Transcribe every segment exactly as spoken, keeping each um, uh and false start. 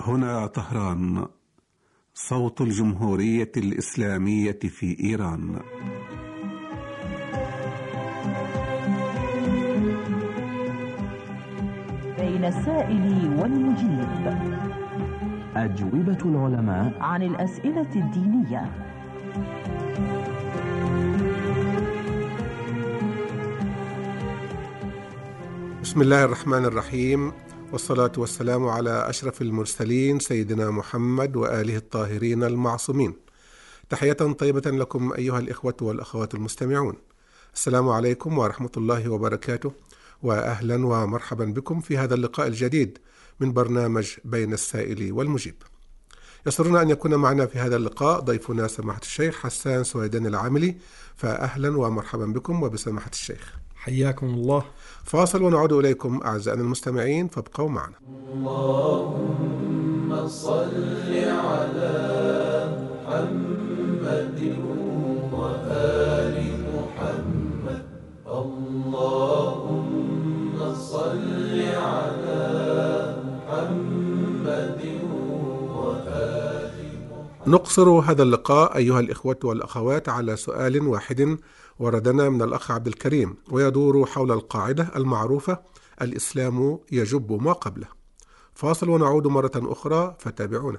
هنا طهران، صوت الجمهورية الإسلامية في إيران. بين السائل والمجيب، أجوبة العلماء عن الأسئلة الدينية. بسم الله الرحمن الرحيم، والصلاة والسلام على أشرف المرسلين سيدنا محمد وآله الطاهرين المعصومين. تحية طيبة لكم أيها الإخوة والأخوات المستمعون، السلام عليكم ورحمة الله وبركاته، وأهلا ومرحبا بكم في هذا اللقاء الجديد من برنامج بين السائل والمجيب. يسرنا أن يكون معنا في هذا اللقاء ضيفنا سماحة الشيخ حسان سويدان العاملي، فأهلا ومرحبا بكم وبسماحة الشيخ. حياكم الله. فاصل ونعود إليكم أعزائنا المستمعين، فابقوا معنا. اللهم صل على محمد وآل محمد. اللهم صل على محمد وآل محمد. نقصر هذا اللقاء أيها الإخوة والأخوات على سؤال واحد وردنا من الأخ عبد الكريم، ويدور حول القاعدة المعروفة: الإسلام يجب ما قبله. فاصل ونعود مرة أخرى، فتابعونا.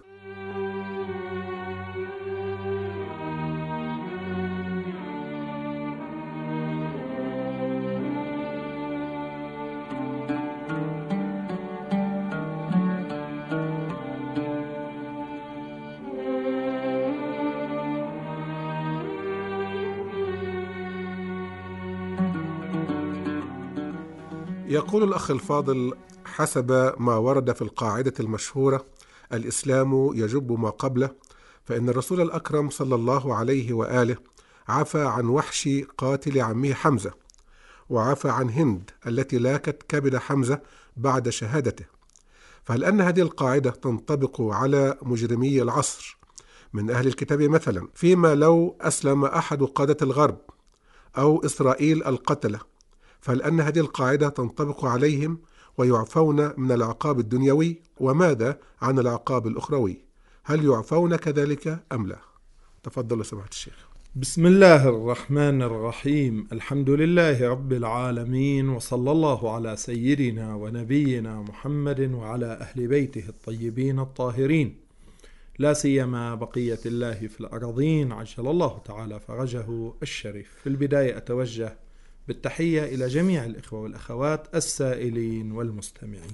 يقول الأخ الفاضل: حسب ما ورد في القاعدة المشهورة الإسلام يجب ما قبله، فإن الرسول الأكرم صلى الله عليه وآله عفى عن وحش قاتل عمه حمزة، وعفى عن هند التي لاكت كبد حمزة بعد شهادته، فهل أن هذه القاعدة تنطبق على مجرمي العصر من أهل الكتاب مثلا، فيما لو أسلم أحد قادة الغرب أو إسرائيل القتلة، فهل أن هذه القاعدة تنطبق عليهم ويعفون من العقاب الدنيوي؟ وماذا عن العقاب الأخروي؟ هل يعفون كذلك أم لا؟ تفضل سماحة الشيخ. بسم الله الرحمن الرحيم. الحمد لله رب العالمين، وصلى الله على سيدنا ونبينا محمد وعلى أهل بيته الطيبين الطاهرين، لا سيما بقية الله في الأرضين عجل الله تعالى فرجه الشريف. في البداية أتوجه بالتحية إلى جميع الإخوة والأخوات السائلين والمستمعين.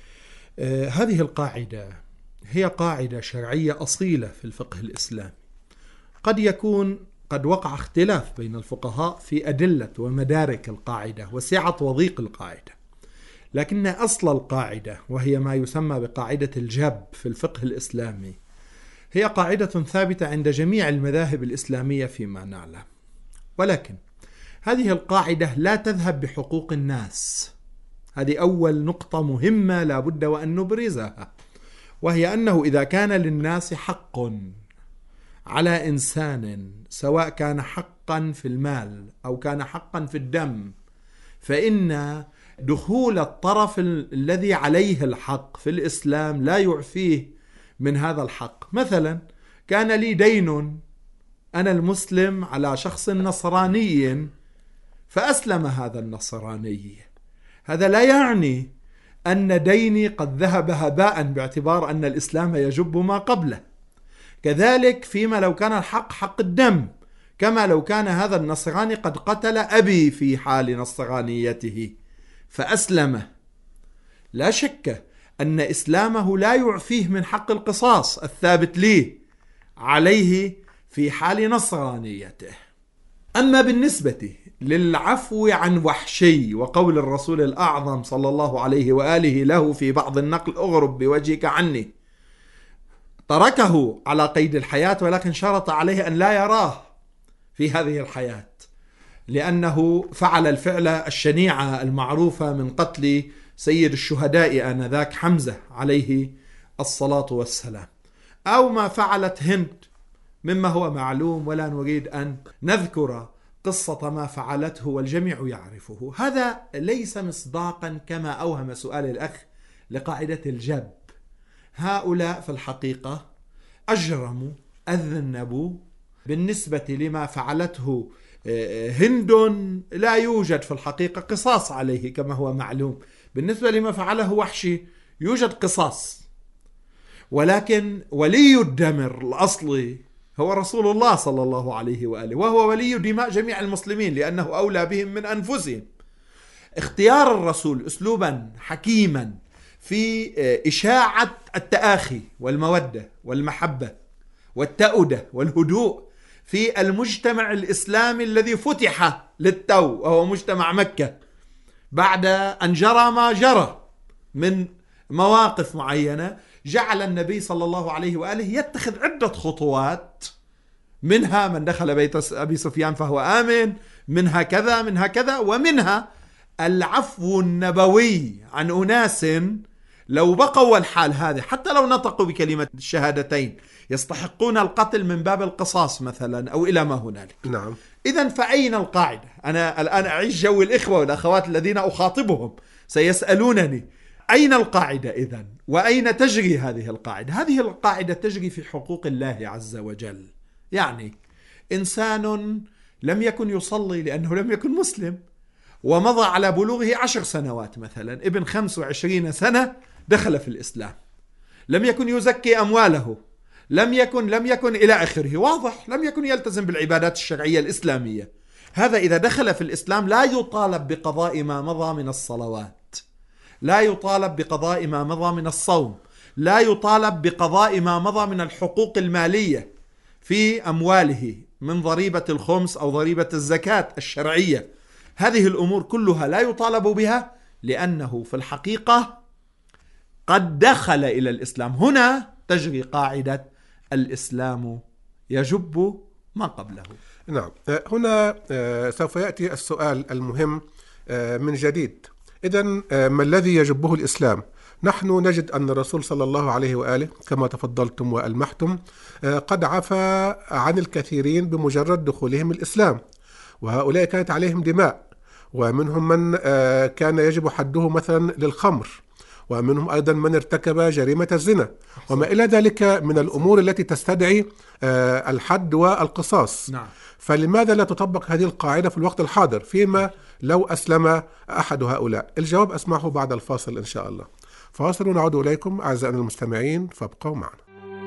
آه هذه القاعدة هي قاعدة شرعية أصيلة في الفقه الإسلامي. قد يكون قد وقع اختلاف بين الفقهاء في أدلة ومدارك القاعدة وسعة وضيق القاعدة، لكن أصل القاعدة، وهي ما يسمى بقاعدة الجب في الفقه الإسلامي، هي قاعدة ثابتة عند جميع المذاهب الإسلامية فيما نعلم. ولكن هذه القاعدة لا تذهب بحقوق الناس. هذه أول نقطة مهمة لا بد وأن نبرزها، وهي أنه إذا كان للناس حق على إنسان، سواء كان حقا في المال أو كان حقا في الدم، فإن دخول الطرف الذي عليه الحق في الإسلام لا يعفيه من هذا الحق. مثلا كان لي دين أنا المسلم على شخص نصراني، فأسلم هذا النصراني، هذا لا يعني أن ديني قد ذهب هباء، باعتبار أن الإسلام يجب ما قبله. كذلك فيما لو كان الحق حق الدم، كما لو كان هذا النصراني قد قتل أبي في حال نصرانيته فأسلم، لا شك أن إسلامه لا يعفيه من حق القصاص الثابت لي عليه في حال نصرانيته. أما بالنسبة للعفو عن وحشي، وقول الرسول الأعظم صلى الله عليه وآله له في بعض النقل: أغرب بوجهك عني، تركه على قيد الحياة، ولكن شرط عليه أن لا يراه في هذه الحياة، لأنه فعل الفعل الشنيعة المعروفة من قتل سيد الشهداء آنذاك حمزة عليه الصلاة والسلام، أو ما فعلت هند مما هو معلوم ولا نريد أن نذكر قصة ما فعلته والجميع يعرفه. هذا ليس مصداقا كما أوهم سؤال الأخ لقاعدة الجب، هؤلاء في الحقيقة أجرموا أذنبوا بالنسبة لما فعلته هند. لا يوجد في الحقيقة قصاص عليه كما هو معلوم. بالنسبة لما فعله وحشي يوجد قصاص، ولكن ولي الدمر الأصلي هو رسول الله صلى الله عليه وآله، وهو ولي دماء جميع المسلمين لأنه أولى بهم من أنفسهم. اختيار الرسول أسلوبا حكيما في إشاعة التآخي والمودة والمحبة والتأودة والهدوء في المجتمع الإسلامي الذي فتح للتو، وهو مجتمع مكة، بعد أن جرى ما جرى من مواقف معينة، جعل النبي صلى الله عليه وآله يتخذ عدة خطوات، منها من دخل بيت أبي سفيان فهو آمن، منها كذا منها كذا، ومنها العفو النبوي عن أناس لو بقوا الحال هذه حتى لو نطقوا بكلمة الشهادتين يستحقون القتل من باب القصاص مثلا أو إلى ما هنالك. نعم. إذن فأين القاعدة؟ أنا الآن أعيش جو الإخوة والأخوات الذين أخاطبهم سيسألونني أين القاعدة إذن؟ وأين تجري هذه القاعدة؟ هذه القاعدة تجري في حقوق الله عز وجل. يعني إنسان لم يكن يصلي لأنه لم يكن مسلم، ومضى على بلوغه عشر سنوات مثلا، ابن خمس وعشرين سنة دخل في الإسلام، لم يكن يزكي أمواله، لم يكن لم يكن إلى آخره، واضح لم يكن يلتزم بالعبادات الشرعية الإسلامية. هذا إذا دخل في الإسلام لا يطالب بقضاء ما مضى من الصلوات، لا يطالب بقضاء ما مضى من الصوم، لا يطالب بقضاء ما مضى من الحقوق المالية في أمواله من ضريبة الخمس أو ضريبة الزكاة الشرعية. هذه الأمور كلها لا يطالب بها لأنه في الحقيقة قد دخل إلى الإسلام. هنا تجري قاعدة الإسلام يجب ما قبله. نعم. هنا سوف يأتي السؤال المهم من جديد. إذن ما الذي يجبه الإسلام؟ نحن نجد أن الرسول صلى الله عليه وآله كما تفضلتم وألمحتم قد عفى عن الكثيرين بمجرد دخولهم الإسلام، وهؤلاء كانت عليهم دماء، ومنهم من كان يجب حده مثلا للخمر، ومنهم أيضا من ارتكب جريمة الزنا وما إلى ذلك من الأمور التي تستدعي الحد والقصاص. نعم. فلماذا لا تطبق هذه القاعدة في الوقت الحاضر فيما لو أسلم أحد هؤلاء؟ الجواب أسمعه بعد الفاصل إن شاء الله. فاصل ونعود إليكم أعزائنا المستمعين، فابقوا معنا.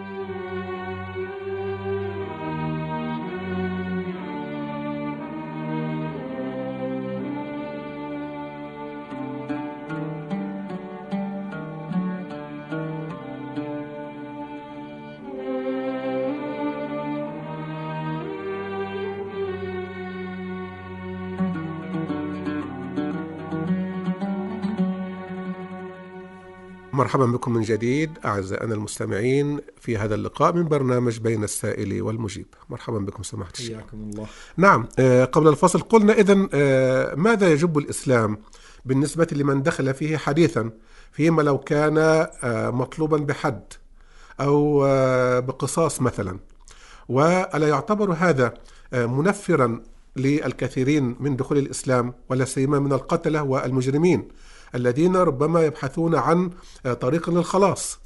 مرحبا بكم من جديد أعزائنا المستمعين في هذا اللقاء من برنامج بين السائل والمجيب. مرحبا بكم سماحة الشيخ. حياكم الله. نعم. قبل الفصل قلنا إذن ماذا يجب الإسلام بالنسبة لمن دخل فيه حديثا، فيما لو كان مطلوبا بحد أو بقصاص مثلا، وألا يعتبر هذا منفرا للكثيرين من دخول الإسلام ولا سيما من القتلة والمجرمين الذين ربما يبحثون عن طريق للخلاص؟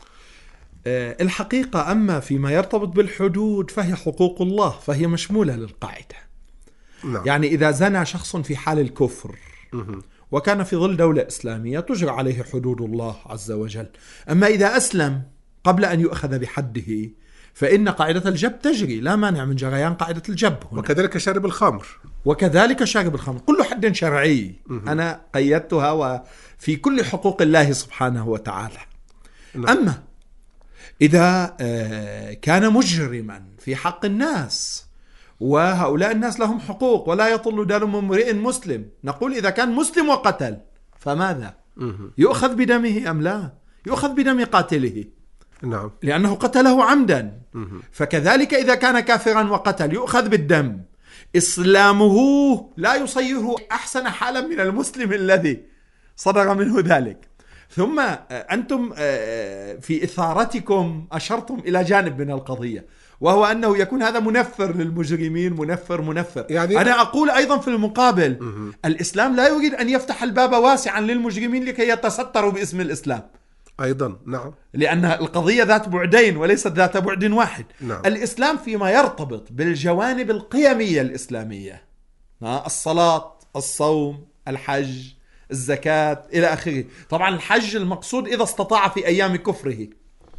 الحقيقة أما فيما يرتبط بالحدود فهي حقوق الله، فهي مشمولة للقاعدة. نعم. يعني إذا زنى شخص في حال الكفر وكان في ظل دولة إسلامية تجرى عليه حدود الله عز وجل. أما إذا أسلم قبل أن يؤخذ بحده فإن قاعدة الجب تجري، لا مانع من جريان قاعدة الجب هنا. وكذلك شارب الخمر وكذلك شارب الخمر، كل حد شرعي أنا قيدتها وفي كل حقوق الله سبحانه وتعالى. نعم. أما إذا كان مجرما في حق الناس، وهؤلاء الناس لهم حقوق ولا يطل دم امرئ مسلم، نقول إذا كان مسلم وقتل فماذا؟ يؤخذ بدمه أم لا؟ يؤخذ بدم قاتله. نعم. لأنه قتله عمدا. فكذلك إذا كان كافرا وقتل يؤخذ بالدم. إسلامه لا يصيره أحسن حالا من المسلم الذي صدر منه ذلك. ثم أنتم في إثارتكم أشرتم إلى جانب من القضية، وهو أنه يكون هذا منفر للمجرمين، منفر منفر يعني أنا أقول أيضا في المقابل مه. الإسلام لا يريد أن يفتح الباب واسعا للمجرمين لكي يتستروا باسم الإسلام. أيضا نعم، لأن القضية ذات بعدين وليست ذات بعد واحد. نعم. الإسلام فيما يرتبط بالجوانب القيمية الإسلامية، الصلاة، الصوم، الحج، الزكاة إلى آخره. طبعا الحج المقصود إذا استطاع في أيام كفره،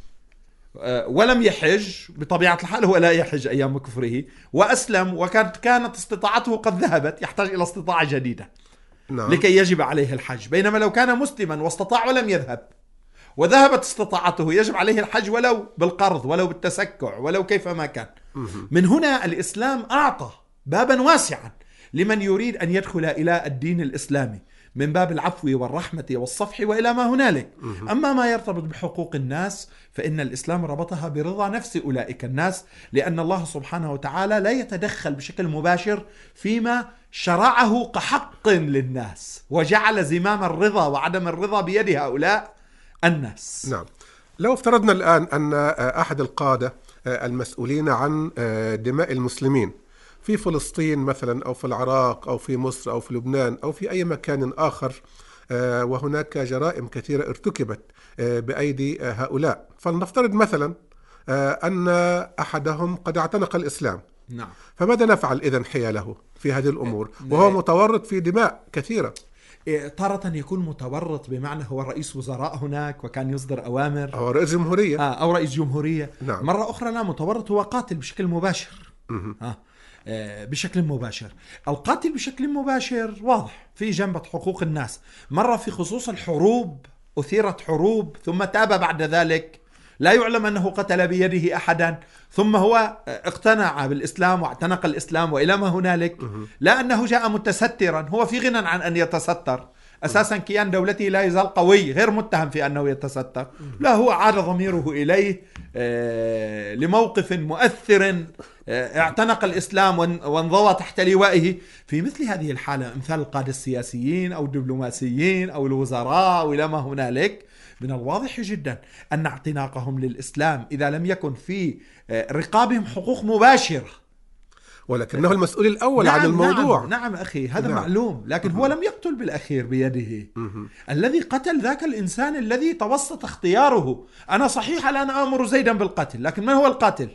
ولم يحج بطبيعة الحال هو لا يحج أيام كفره، وأسلم وكانت كانت استطاعته قد ذهبت، يحتاج إلى استطاعة جديدة نعم. لكي يجب عليه الحج. بينما لو كان مسلما واستطاع ولم يذهب وذهبت استطاعته يجب عليه الحج ولو بالقرض ولو بالتسكع ولو كيفما كان. من هنا الإسلام أعطى بابا واسعا لمن يريد أن يدخل إلى الدين الإسلامي من باب العفو والرحمة والصفح وإلى ما هنالك. أما ما يرتبط بحقوق الناس فإن الإسلام ربطها برضا نفس أولئك الناس، لأن الله سبحانه وتعالى لا يتدخل بشكل مباشر فيما شرعه كحق للناس، وجعل زمام الرضا وعدم الرضا بيد هؤلاء الناس. نعم. لو افترضنا الآن أن أحد القادة المسؤولين عن دماء المسلمين في فلسطين مثلا أو في العراق أو في مصر أو في لبنان أو في أي مكان آخر، وهناك جرائم كثيرة ارتكبت بأيدي هؤلاء، فلنفترض مثلا أن أحدهم قد اعتنق الإسلام، نعم. فماذا نفعل إذن حياله في هذه الأمور وهو متورط في دماء كثيرة؟ تارة يكون متورط بمعنى هو رئيس وزراء هناك وكان يصدر أوامر، أو رئيس جمهورية آه أو رئيس جمهورية. نعم. مرة أخرى لا، متورط هو قاتل بشكل مباشر. آه. بشكل مباشر. القاتل بشكل مباشر واضح في جنبة حقوق الناس. مرة في خصوص الحروب، أثيرت حروب ثم تاب بعد ذلك، لا يعلم أنه قتل بيده أحدا، ثم هو اقتنع بالإسلام واعتنق الإسلام وإلى ما هنالك، لا أنه جاء متسترا، هو في غنى عن أن يتستر أساسا. كيان دولته لا يزال قوي، غير متهم في أنه يتستر، لا هو عاد ضميره إليه لموقف مؤثر، اعتنق الإسلام وانضوى تحت لوائه. في مثل هذه الحالة مثال القادة السياسيين أو الدبلوماسيين أو الوزراء أو إلى ما هنالك، من الواضح جدا أن اعتناقهم للإسلام إذا لم يكن في رقابهم حقوق مباشرة، ولكنه المسؤول الأول نعم عن الموضوع. نعم, نعم أخي، هذا نعم. معلوم، لكن هو لم يقتل بالأخير بيده. الذي قتل ذاك الإنسان الذي توسط اختياره. أنا صحيح الآن أمر زيدا بالقتل، لكن من هو القاتل؟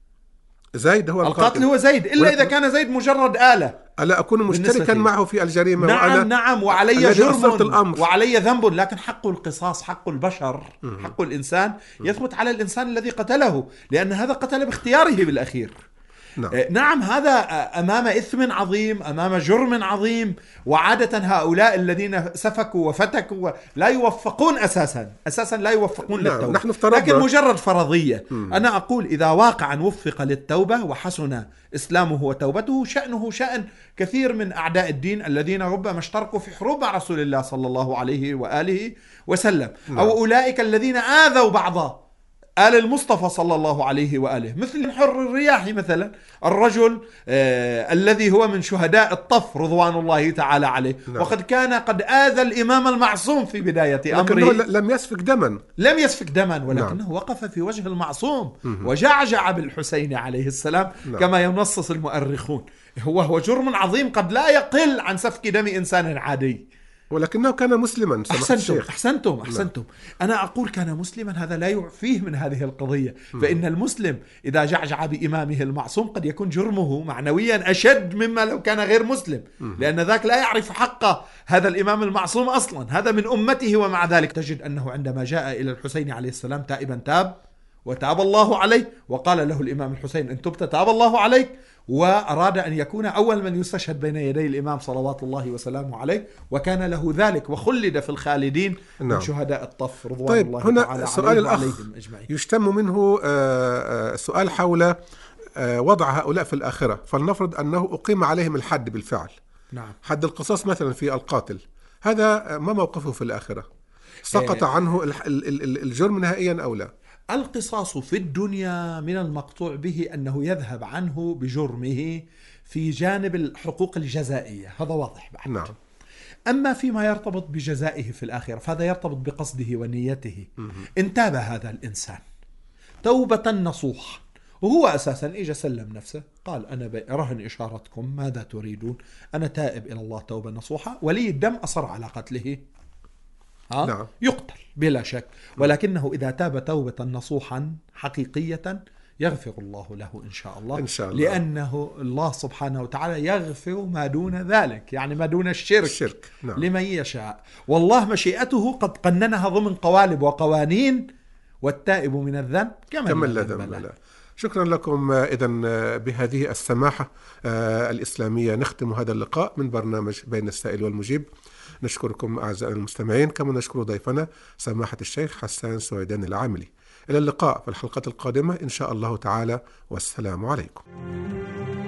زيد هو القاتل. القاتل هو زيد، إلا إذا كان زيد مجرد آلة. ألا أكون مشتركا معه في الجريمة؟ نعم وأنا نعم وعلي جرم وعلي ذنب، لكن حق القصاص، حق البشر، حق الإنسان يثبت على الإنسان الذي قتله، لأن هذا قتل باختياره بالأخير. نعم. نعم هذا أمام إثم عظيم، أمام جرم عظيم، وعادة هؤلاء الذين سفكوا وفتكوا لا يوفقون أساسا أساسا لا يوفقون نعم. للتوبة، نحن افترضنا لكن مجرد فرضية. مم. أنا أقول إذا واقعا وفق للتوبة وحسن إسلامه وتوبته، شأنه شأن كثير من أعداء الدين الذين ربما اشتركوا في حروب مع رسول الله صلى الله عليه وآله وسلم. نعم. أو أولئك الذين آذوا بعض آل المصطفى صلى الله عليه وآله، مثل حر الرياح مثلا، الرجل آه الذي هو من شهداء الطف رضوان الله تعالى عليه. نعم. وقد كان قد آذى الإمام المعصوم في بداية أمره، لم يسفك دما لم يسفك دما ولكنه نعم. وقف في وجه المعصوم وجعجع بالحسين عليه السلام. نعم. كما ينصص المؤرخون. هو هو جرم عظيم قد لا يقل عن سفك دم إنسان عادي، ولكنه كان مسلما. أحسنتم أحسنتم أحسنتم أنا أقول كان مسلما، هذا لا يعفيه من هذه القضية. فإن المسلم إذا جعجع بإمامه المعصوم قد يكون جرمه معنويا أشد مما لو كان غير مسلم، لأن ذاك لا يعرف حق هذا الإمام المعصوم أصلا، هذا من أمته. ومع ذلك تجد أنه عندما جاء إلى الحسين عليه السلام تائبا تاب وتاب الله عليه، وقال له الإمام الحسين إن تبت تاب الله عليك، وأراد أن يكون أول من يستشهد بين يدي الإمام صلوات الله وسلامه عليه، وكان له ذلك وخلد في الخالدين. نعم. من شهداء الطف رضوان طيب الله هنا تعالى سؤال الأخ أجمعين. يشتم منه سؤال حول وضع هؤلاء في الآخرة. فلنفرض أنه أقيم عليهم الحد بالفعل، نعم. حد القصاص مثلا في القاتل، هذا ما موقفه في الآخرة؟ سقط عنه الجرم نهائيا أو لا؟ القصاص في الدنيا من المقطوع به أنه يذهب عنه بجرمه في جانب الحقوق الجزائية، هذا واضح بعد. نعم. أما فيما يرتبط بجزائه في الآخرة فهذا يرتبط بقصده ونيته. إن تاب هذا الإنسان توبة نصوحا، وهو أساسا إجا سلم نفسه، قال أنا رهن إشارتكم ماذا تريدون، أنا تائب إلى الله توبة نصوحة، ولي الدم أصر على قتله، ها؟ نعم. يقتل بلا شك، ولكنه إذا تاب توبة نصوحا حقيقية يغفر الله له إن شاء الله, إن شاء الله. لأنه الله سبحانه وتعالى يغفر ما دون ذلك، يعني ما دون الشرك, الشرك. نعم. لمن يشاء، والله مشيئته قد قننها ضمن قوالب وقوانين، والتائب من الذنب كمن لا ذنب له. شكرا لكم. إذن بهذه السماحة الإسلامية نختم هذا اللقاء من برنامج بين السائل والمجيب. نشكركم أعزائنا المستمعين، كما نشكر ضيفنا سماحة الشيخ حسان سويدان العاملي. إلى اللقاء في الحلقة القادمة إن شاء الله تعالى، والسلام عليكم.